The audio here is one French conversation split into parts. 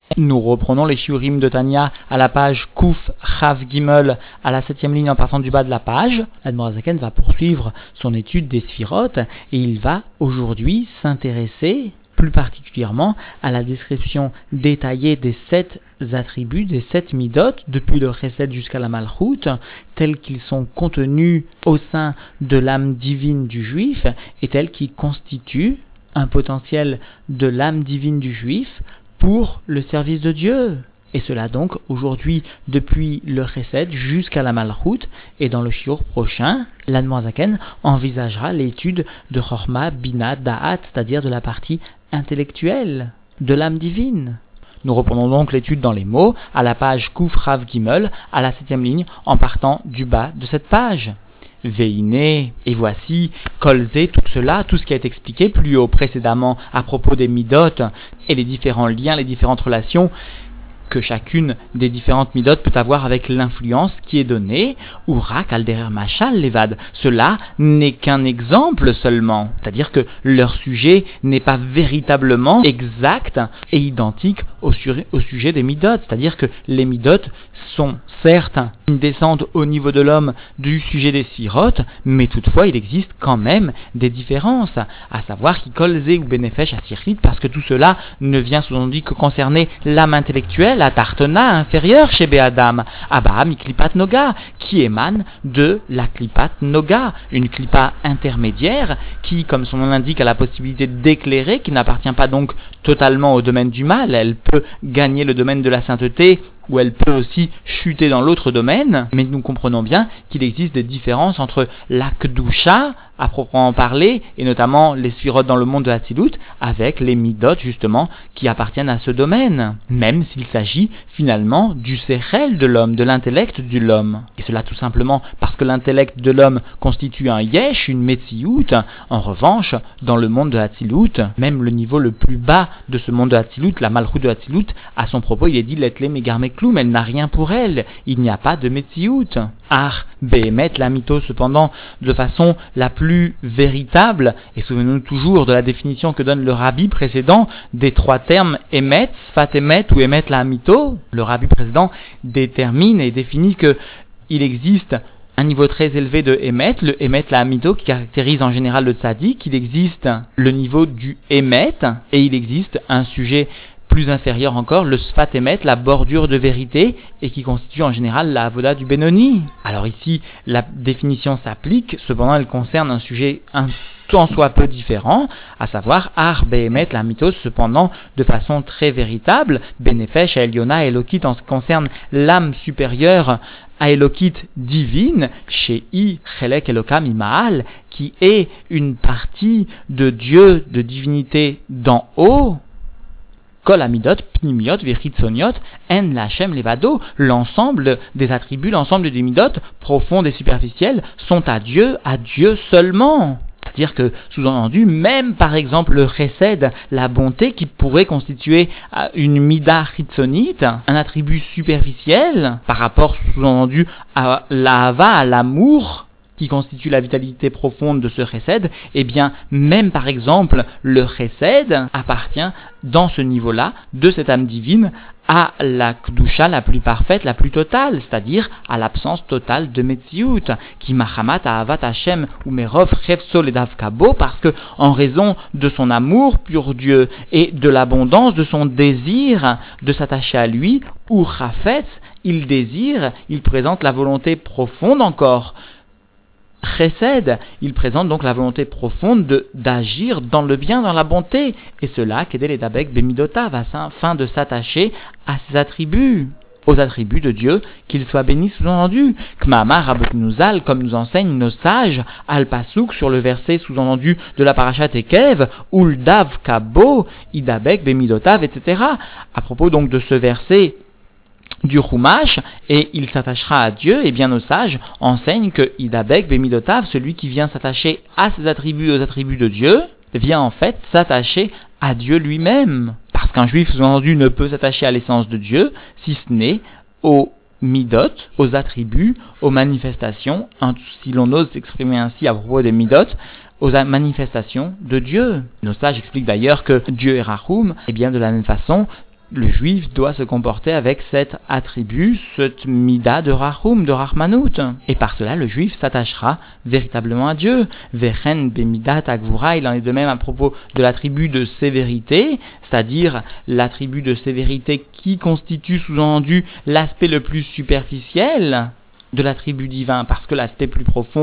Nous reprenons les shiurim de Tanya à la page Kuf Chav Gimel, à la 7e ligne en partant du bas de la page. L'Admor HaZaken va poursuivre son étude des Sphirot et il va aujourd'hui s'intéresser plus particulièrement à la description détaillée des 7 attributs, des 7 midot, depuis le Chesed jusqu'à la Malchut, tels qu'ils sont contenus au sein de l'âme divine du Juif et tels qu'ils constituent un potentiel de l'âme divine du Juif pour le service de Dieu. Et cela donc aujourd'hui depuis le Chesed jusqu'à la Malchut, et dans le shiur prochain, l'Admor HaZaken envisagera l'étude de Chorma, Bina, Da'at, c'est-à-dire de la partie intellectuelle de l'âme divine. Nous reprenons donc l'étude dans les mots, à la page Kuf Rav Gimel, à la 7e ligne, en partant du bas de cette page. Veine, et voici, Kolze, tout cela, tout ce qui a été expliqué plus haut précédemment à propos des midot et les différents liens, les différentes relations que chacune des différentes midot peut avoir avec l'influence qui est donnée, ou rak al derer machal levad. Cela n'est qu'un exemple seulement, c'est-à-dire que leur sujet n'est pas véritablement exact et identique au sujet des midot, c'est-à-dire que les midot sont certes une descente au niveau de l'homme du sujet des sirotes, mais toutefois il existe quand même des différences, à savoir qui kolze ou benefesh à sirlit, parce que tout cela ne vient sous-entendu que concerner l'âme intellectuelle, la tartana inférieure chez Béadam, Abba Miklipat Noga, qui émane de la Klipat Noga, une Klipa intermédiaire qui, comme son nom l'indique, a la possibilité d'éclairer, qui n'appartient pas donc totalement au domaine du mal, elle peut gagner le domaine de la sainteté, ou elle peut aussi chuter dans l'autre domaine, mais nous comprenons bien qu'il existe des différences entre la Kedusha, à proprement parler, et notamment les Sphirot dans le monde de Hatzilut, avec les Midot, justement, qui appartiennent à ce domaine, même s'il s'agit finalement du Sechel de l'homme, de l'intellect de l'homme. Et cela tout simplement parce que l'intellect de l'homme constitue un Yesh, une Metziout. En revanche, dans le monde de Hatzilut, même le niveau le plus bas de ce monde de Hatzilut, la Malchut de Hatzilut, à son propos, il est dit Letle Megarme Kloum, elle n'a rien pour elle, il n'y a pas de Metziout. Ar, Behemet, la mytho, cependant, de façon la plus véritable, et souvenons-nous toujours de la définition que donne le rabbi précédent des 3 termes Emet, Sfat Emet ou Emet la mytho. Le rabbi précédent détermine et définit que il existe un niveau très élevé de Emet, le Emet la mytho qui caractérise en général le tzaddik, il existe le niveau du Emet, et il existe un sujet plus inférieur encore, le Sfat Emet, la bordure de vérité, et qui constitue en général la avoda du Benoni. Alors ici, la définition s'applique, cependant elle concerne un sujet un tant soit peu différent, à savoir Ar Behemet la mythos, cependant de façon très véritable, Benefesh à Eliona et Elokit en ce qui concerne l'âme supérieure à Elokit divine, chez I Chelek Elokam Imaal, qui est une partie de Dieu, de divinité d'en haut. Kol amidot, pnimiot, vechitsoniot, en lachem levado, l'ensemble des attributs, l'ensemble des midot, profondes et superficielles, sont à Dieu seulement. C'est-à-dire que, sous-entendu, même par exemple le chesed, la bonté qui pourrait constituer une mida chitzonite, un attribut superficiel, par rapport, sous-entendu, à l'ahava, à l'amour, qui constitue la vitalité profonde de ce chesed, eh bien, même par exemple, le chesed appartient dans ce niveau-là, de cette âme divine, à la Kedusha la plus parfaite, la plus totale, c'est-à-dire à l'absence totale de Metziout, qui machamat ahavat Hashem ou merov chefso ledavkabo, parce que, en raison de son amour pour Dieu et de l'abondance de son désir de s'attacher à lui, ou chafetz, il désire, il présente la volonté profonde encore, Chesed, il présente donc la volonté profonde d'agir dans le bien, dans la bonté, et cela, Kedel et Dabek Bemidotav, afin de s'attacher à ses attributs, aux attributs de Dieu, qu'il soit béni sous-entendu. Kma'amar Rabbeinu, comme nous enseignent nos sages, Al-Pasuk, sur le verset sous-entendu de la Parashat Ekev, Uldav Kabo, Idabek Bemidotav, etc. À propos donc de ce verset du Chumash, et il s'attachera à Dieu, et bien nos sages enseignent que Idabek Bemidotav, celui qui vient s'attacher à ses attributs, aux attributs de Dieu, vient en fait s'attacher à Dieu lui-même. Parce qu'un juif, sous-entendu, ne peut s'attacher à l'essence de Dieu, si ce n'est aux midot, aux attributs, aux manifestations, si l'on ose s'exprimer ainsi à propos des midot, aux manifestations de Dieu. Nos sages expliquent d'ailleurs que Dieu est Rahum, et bien de la même façon, le juif doit se comporter avec cet attribut, cette mida de Rachum, de Rachmanout. Et par cela, le juif s'attachera véritablement à Dieu. Vechen bemidat agvura, il en est de même à propos de l'attribut de sévérité, c'est-à-dire l'attribut de sévérité qui constitue sous-entendu l'aspect le plus superficiel de l'attribut divin, parce que l'aspect plus profond,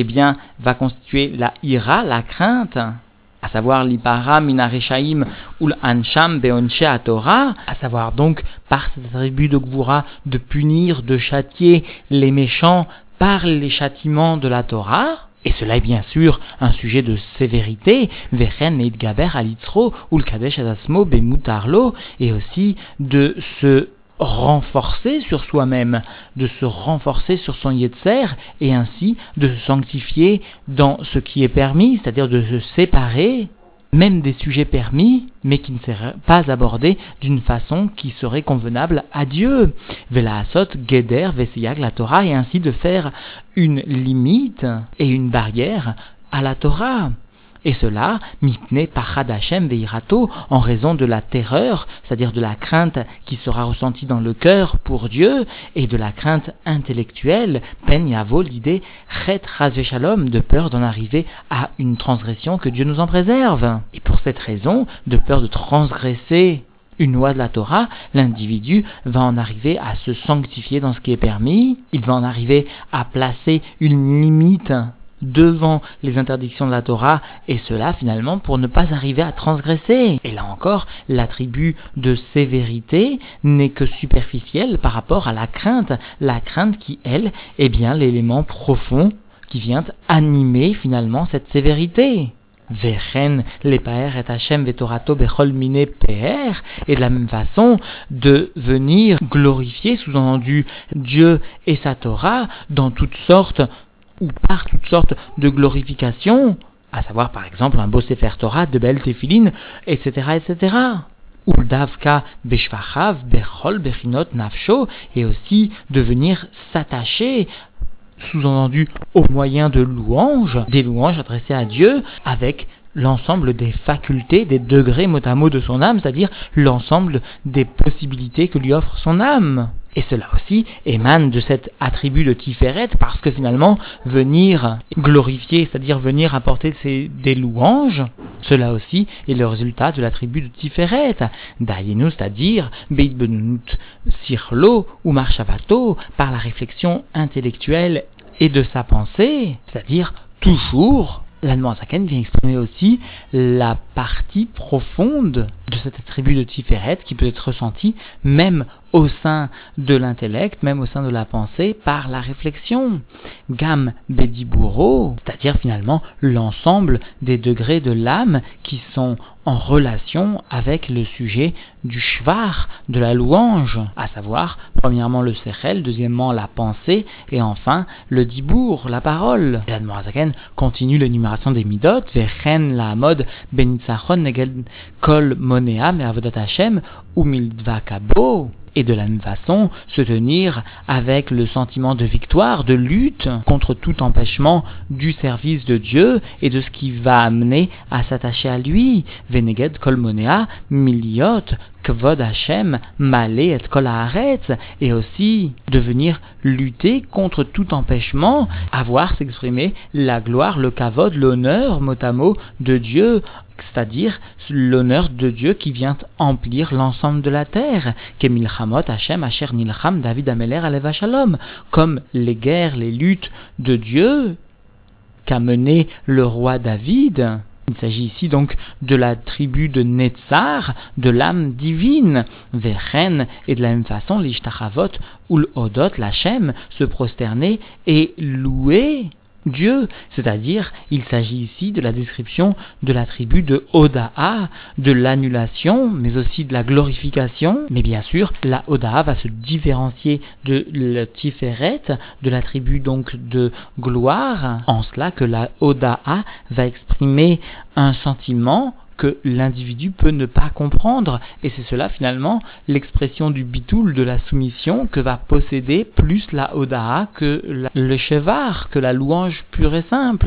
va constituer la ira, la crainte, à savoir l'ipara minareshaim ul ansham beonche Torah, à savoir donc par cet attribut de gvura de punir, de châtier les méchants par les châtiments de la Torah. Et cela est bien sûr un sujet de sévérité, vechen et gaber alitzro ul kadesh asmo bemutarlo, et aussi de se renforcer sur soi-même, de se renforcer sur son yetzer, et ainsi de se sanctifier dans ce qui est permis, c'est-à-dire de se séparer même des sujets permis, mais qui ne seraient pas abordés d'une façon qui serait convenable à Dieu. Vela asot geder vesiyag la Torah, et ainsi de faire une limite et une barrière à la Torah. Et cela, mipne pachad Hashem veirato, en raison de la terreur, c'est-à-dire de la crainte qui sera ressentie dans le cœur pour Dieu, et de la crainte intellectuelle, pen yavo l'idée chet chas shalom, de peur d'en arriver à une transgression, que Dieu nous en préserve. Et pour cette raison, de peur de transgresser une loi de la Torah, l'individu va en arriver à se sanctifier dans ce qui est permis, il va en arriver à placer une limite devant les interdictions de la Torah, et cela finalement pour ne pas arriver à transgresser. Et là encore, l'attribut de sévérité n'est que superficiel par rapport à la crainte qui, elle, est bien l'élément profond qui vient animer finalement cette sévérité. Vechen lepaer et Hashem vetorato bechol mine peer, et de la même façon de venir glorifier, sous-entendu, Dieu et sa Torah dans toutes sortes ou par toutes sortes de glorifications, à savoir par exemple un beau Sefer Torah, de belles téphilines, etc., etc. Ou davka beshvachav bechol bechinot nafsho, et aussi de venir s'attacher, sous-entendu au moyen de louanges, des louanges adressées à Dieu, avec l'ensemble des facultés, des degrés mot à mot de son âme, c'est-à-dire l'ensemble des possibilités que lui offre son âme. Et cela aussi émane de cet attribut de Tiferet, parce que finalement, venir glorifier, c'est-à-dire venir apporter des louanges, cela aussi est le résultat de l'attribut de Tiferet. Dayenu, c'est-à-dire Beit Benunut Sirlo ou Marshavato, par la réflexion intellectuelle et de sa pensée, c'est-à-dire toujours. L'Admor Zaken vient exprimer aussi la partie profonde de cet attribut de Tiferet qui peut être ressenti même au sein de l'intellect, même au sein de la pensée, par la réflexion. Gam Bediburo, c'est-à-dire finalement l'ensemble des degrés de l'âme qui sont en relation avec le sujet du shvar, de la louange, à savoir, premièrement le sechel, deuxièmement la pensée, et enfin le dibour, la parole. Et l'Admor Zaken continue l'énumération des midot, vechen la mode benitzachon negel kol monea me'avodat Hashem ou mildva kabo. Et de la même façon, se tenir avec le sentiment de victoire, de lutte contre tout empêchement du service de Dieu et de ce qui va amener à s'attacher à lui. Veneged kol monea miliot kvod Hashem malé et kol haaretz, et aussi de venir lutter contre tout empêchement à voir s'exprimer la gloire, le kavod, l'honneur mot à mot de Dieu, c'est-à-dire l'honneur de Dieu qui vient emplir l'ensemble de la terre. Kemilchamot Hashem asher nilcham David Ameler aleva shalom, comme les guerres, les luttes de Dieu qu'a mené le roi David. Il s'agit ici donc de la tribu de Netzar, de l'âme divine, Vechen, et de la même façon, l'Ishtachavot ou l'Odot, l'Hachem, se prosterner et louer Dieu, c'est-à-dire il s'agit ici de la description de la tribu de Oda'a, de l'annulation, mais aussi de la glorification. Mais bien sûr, la Oda'a va se différencier de la Tiferet, de la tribu donc de gloire, en cela que la Oda'a va exprimer un sentiment que l'individu peut ne pas comprendre, et c'est cela finalement l'expression du bitoul, de la soumission, que va posséder plus la Oda'a que le shevar, que la louange pure et simple.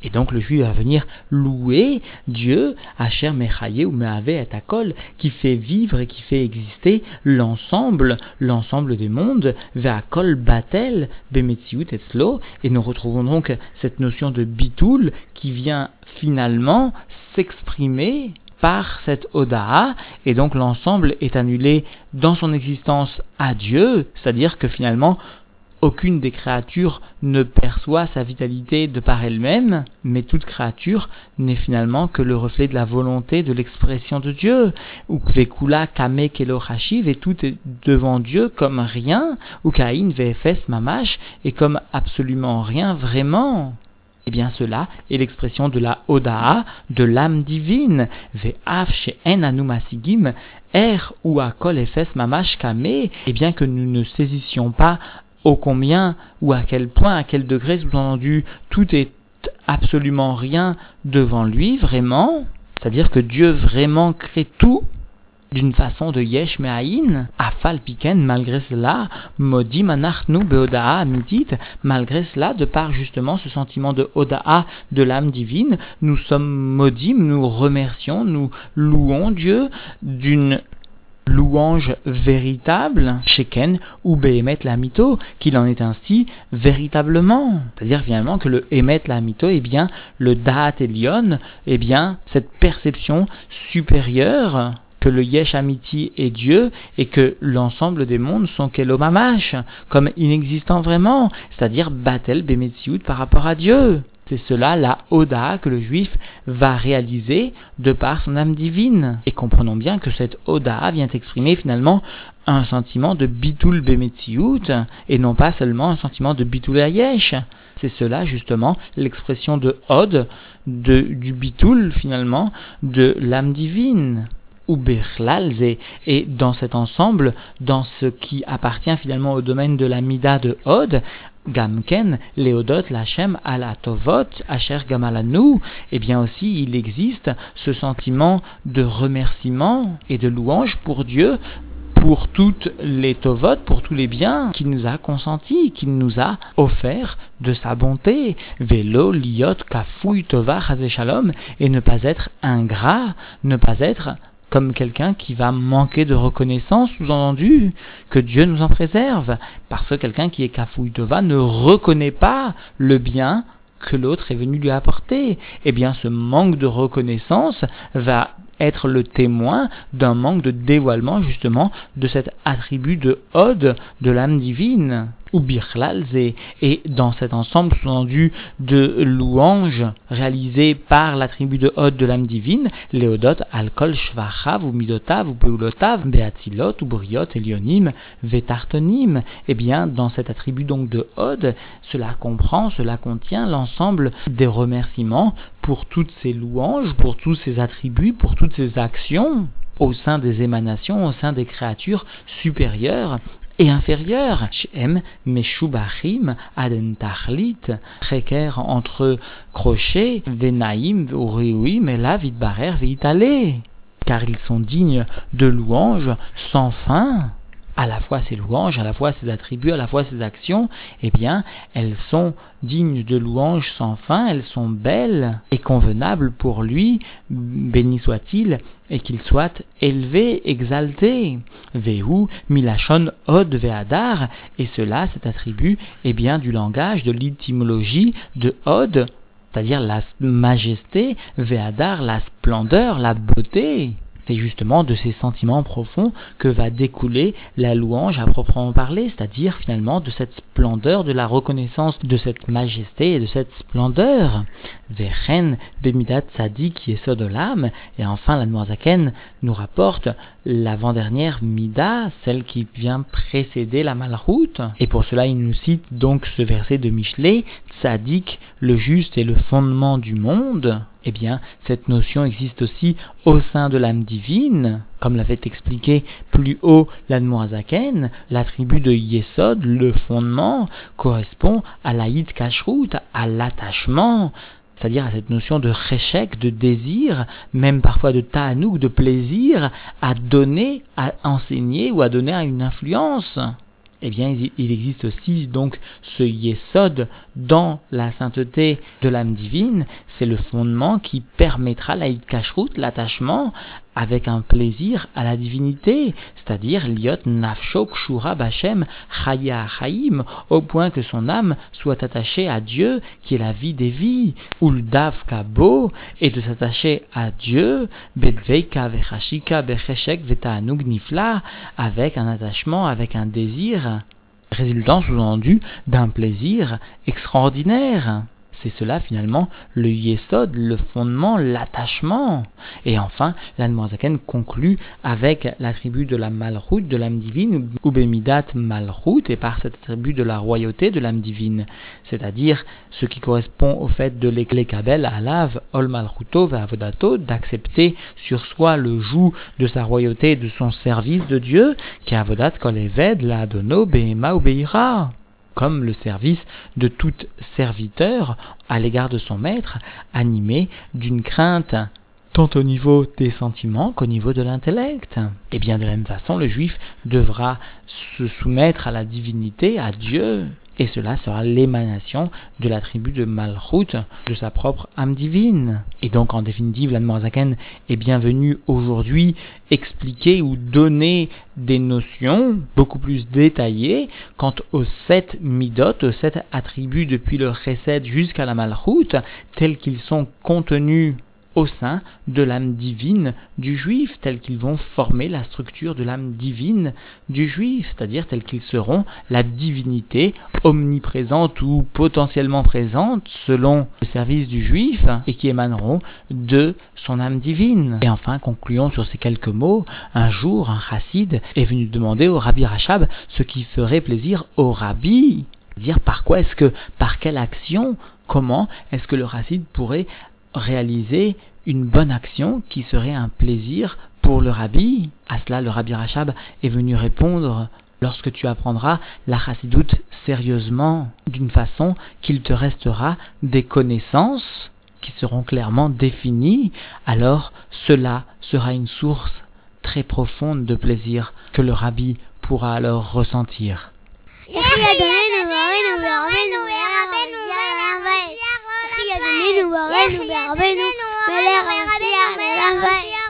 Et donc le juif va venir louer Dieu, Asher Mechaye ou Meave et Akol, qui fait vivre et qui fait exister l'ensemble des mondes, Ve'akol Batel, Bemetziut Etzlo, et nous retrouvons donc cette notion de Bitoul qui vient finalement s'exprimer par cette Oda'a, et donc l'ensemble est annulé dans son existence à Dieu, c'est-à-dire que finalement, aucune des créatures ne perçoit sa vitalité de par elle-même, mais toute créature n'est finalement que le reflet de la volonté, de l'expression de Dieu. Ou Kvekula Kame Kelo Hashiv, et tout est devant Dieu comme rien, ou Kain Vefes Mamash, et comme absolument rien vraiment. Eh bien cela est l'expression de la Oda'a, de l'âme divine. Ve'af she'en anu masigim, ou akol efes mamash kame, et bien que nous ne saisissions pas ô combien, ou à quel point, à quel degré, sous-entendu, tout est absolument rien devant lui, vraiment, c'est-à-dire que Dieu vraiment crée tout d'une façon de yesh me'ayin, afal piken, malgré cela, modim anachnu beoda'a amitit, malgré cela, de par justement ce sentiment de oda'a, de l'âme divine, nous sommes modim, nous remercions, nous louons Dieu d'une louange véritable, sheken ou behemet la mito, qu'il en est ainsi véritablement. C'est-à-dire finalement que le emet la mito, eh bien, le da'at elion, eh bien, cette perception supérieure que le yesh amiti est Dieu et que l'ensemble des mondes sont kelomamash, comme inexistants vraiment, c'est-à-dire batel bemetziut par rapport à Dieu. C'est cela la Oda que le juif va réaliser de par son âme divine. Et comprenons bien que cette Oda vient exprimer finalement un sentiment de bitul bemetziut et non pas seulement un sentiment de bitul hayesh. C'est cela justement l'expression de Od, du bitul finalement, de l'âme divine. Ou Bechlal, et dans cet ensemble, dans ce qui appartient finalement au domaine de la Mida de Od, Gamken, Léodot, Lachem, Alatovot, Asher Gamalanu, et bien aussi il existe ce sentiment de remerciement et de louange pour Dieu, pour toutes les tovot, pour tous les biens qu'il nous a consentis, qu'il nous a offerts de sa bonté. Velo, liot, kafouy, tova, chazé-shalom, et ne pas être ingrat, ne pas être comme quelqu'un qui va manquer de reconnaissance, sous-entendu, que Dieu nous en préserve, parce que quelqu'un qui est kafouy tova ne reconnaît pas le bien que l'autre est venu lui apporter. Eh bien, ce manque de reconnaissance va être le témoin d'un manque de dévoilement, justement, de cet attribut de Od, de l'âme divine. Ou Birchlal, et dans cet ensemble sous-entendu de louanges réalisées par l'attribut de Od de l'âme divine, Léodot, Alkol, Shvachav, ou Midotav, ou Peulotav, Beatzilot, ou Briot, Elionim, Vetartonim, eh bien, dans cet attribut donc de Od, cela contient l'ensemble des remerciements pour toutes ces louanges, pour tous ces attributs, pour toutes ces actions, au sein des émanations, au sein des créatures supérieures et inférieures. Shem Meshubachim Aden Tachlit, précaire entre crochets, Venaim, Uriuim, et là Vidbarer, Vitale, car ils sont dignes de louanges sans fin. À la fois ses louanges, à la fois ses attributs, à la fois ses actions, eh bien, elles sont dignes de louanges sans fin, elles sont belles et convenables pour lui, béni soit-il, et qu'il soit élevé, exalté. Vehu, milachon, od, ve'adar, et cela, cet attribut, eh bien, du langage, de l'étymologie de od, c'est-à-dire la majesté, ve'adar, la splendeur, la beauté. C'est justement de ces sentiments profonds que va découler la louange à proprement parler, c'est-à-dire finalement de cette splendeur, de la reconnaissance de cette majesté et de cette splendeur. Vechen bemidat tzadik yesod olam, et enfin la Noirzaken nous rapporte l'avant-dernière mida, celle qui vient précéder la malroute, et pour cela il nous cite donc ce verset de Michelet, tzadik, le juste et le fondement du monde. Eh bien, cette notion existe aussi au sein de l'âme divine, comme l'avait expliqué plus haut l'Admorazaken. L'attribut de Yesod, le fondement, correspond à la Yid Kashrut, à l'attachement, c'est-à-dire à cette notion de cheshek, de désir, même parfois de ta'anouk, de plaisir, à donner, à enseigner ou à donner à une influence. eh bien il existe aussi donc ce yesod dans la sainteté de l'âme divine, c'est le fondement qui permettra la kashrut, l'attachement avec un plaisir à la divinité, c'est-à-dire liot nafsho kshura b'Hashem chaya chaim, au point que son âme soit attachée à Dieu qui est la vie des vies, uldav kabo, et de s'attacher à Dieu bedveika vechashika becheshek vetaanug nifla, avec un attachement, avec un désir résultant sous-entendu d'un plaisir extraordinaire. C'est cela finalement le yesod, le fondement, l'attachement. Et enfin, l'Admorazaken conclut avec l'attribut de la malchut, de l'âme divine, ou bemidat malchut, et par cet attribut de la royauté de l'âme divine, c'est-à-dire ce qui correspond au fait de l'eklekabel alav ol malchuto ve'avodato, d'accepter sur soi le joug de sa royauté et de son service de Dieu, qui avodat kol eved la adono behema ou beira, comme le service de tout serviteur à l'égard de son maître, animé d'une crainte tant au niveau des sentiments qu'au niveau de l'intellect. Et bien de la même façon, le juif devra se soumettre à la divinité, à Dieu, et cela sera l'émanation de l'attribut de Malchut, de sa propre âme divine. Et donc en définitive, l'Admorazaken est bienvenu aujourd'hui expliquer ou donner des notions beaucoup plus détaillées quant aux 7 midot, aux 7 attributs depuis le chesed jusqu'à la Malchut, tels qu'ils sont contenus au sein de l'âme divine du juif, tels qu'ils vont former la structure de l'âme divine du juif, c'est-à-dire tels qu'ils seront la divinité omniprésente ou potentiellement présente selon le service du juif et qui émaneront de son âme divine. Et enfin, concluons sur ces quelques mots. Un jour, un chassid est venu demander au Rabbi Rachab ce qui ferait plaisir au Rabbi. Dire par quelle action, comment est-ce que le chassid pourrait réaliser une bonne action qui serait un plaisir pour le Rabbi. À cela, le Rabbi Rachab est venu répondre: lorsque tu apprendras la chassidoute sérieusement, d'une façon qu'il te restera des connaissances qui seront clairement définies, alors cela sera une source très profonde de plaisir que le Rabbi pourra alors ressentir. وربنا ملك المشيخ